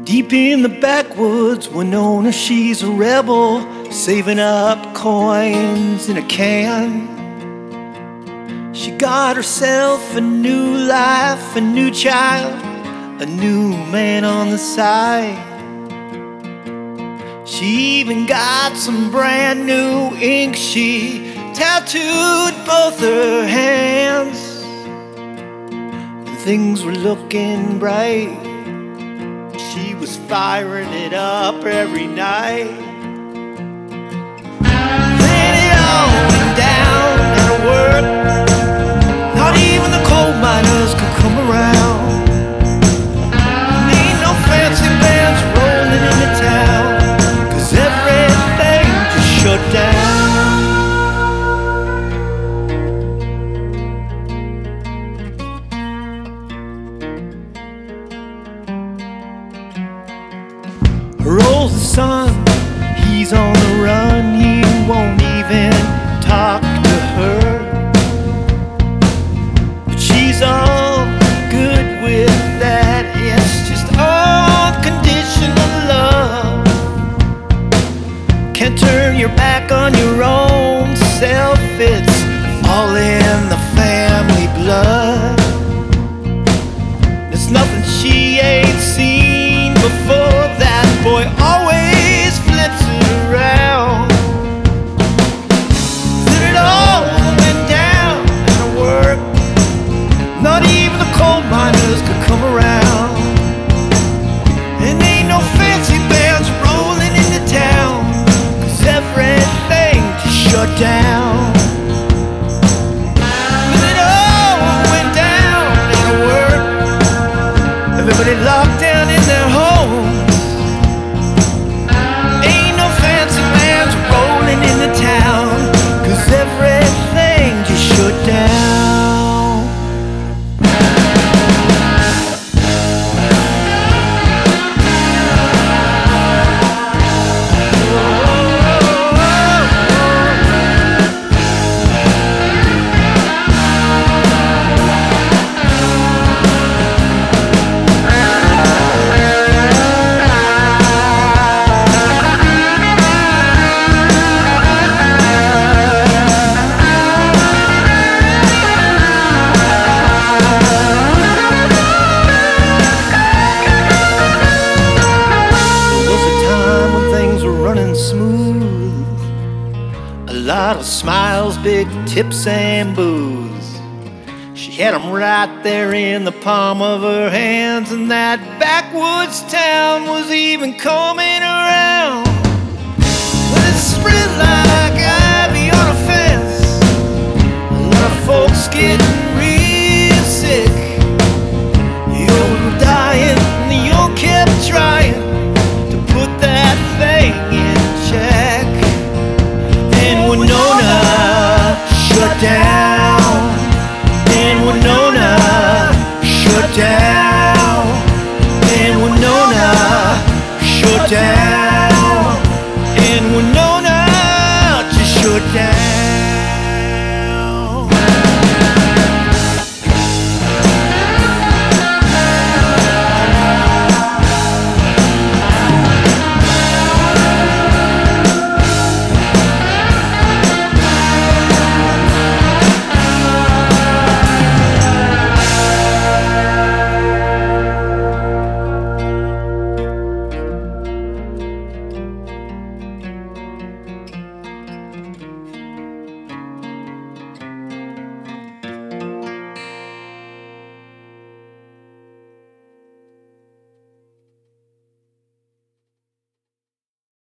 Deep in the backwoods, Winona, she's a rebel, saving up coins in a can. She got herself a new life, a new child, a new man on the side. She even got some brand new ink. She tattooed both her hands, and things were looking bright. She was firing it up every night. Then it all went down at her work. Not even the coal miners could come around. Ain't no fancy bands rolling into town, 'cause everything just shut down. Her oldest son, he's on the run. He won't even talk to her, but she's all good with that. It's just unconditional love. Can't turn your back on your own self. It's all in the family blood. There's nothing she ain't seen before. That boy always flips it around. Then it all went down at her work. Not even the coal miners could come around. And ain't no fancy bands rolling into town, 'cause everything just shut down. Then it all went down at her work. Everybody locked down in their homes. Ain't no fancy bands rolling into town, 'cause everything just shut down. Smooth, a lot of smiles, big tips and booze. She had them right there in the palm of her hands, and that backwoods town was even coming around. But it spread like ivy on a fence. A lot of folks getting real sick. The old were dying, and the young kept trying to put that thing in check. And Winona shut down. And Winona shut down. And Winona shut down.